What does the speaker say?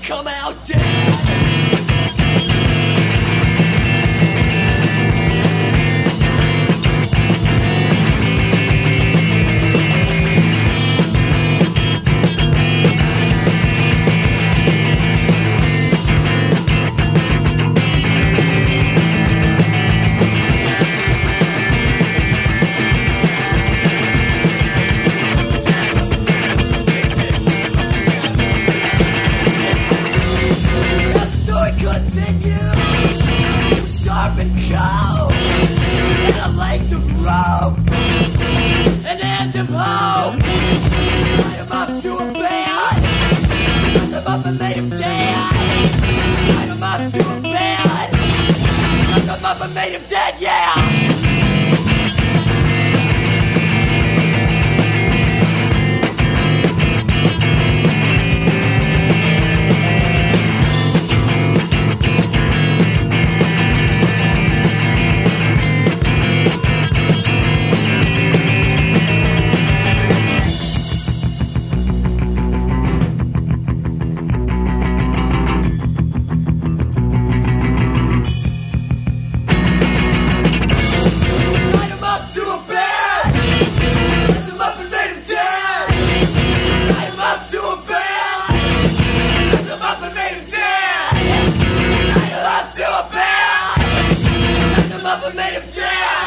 come out dead. Continues, sharp and cold, and a length of rope, an end of hope. Tie him up to a bed, dress him up and made him dead. Tie him up to a bed, dress him up and made him dead, yeah. Made him dead!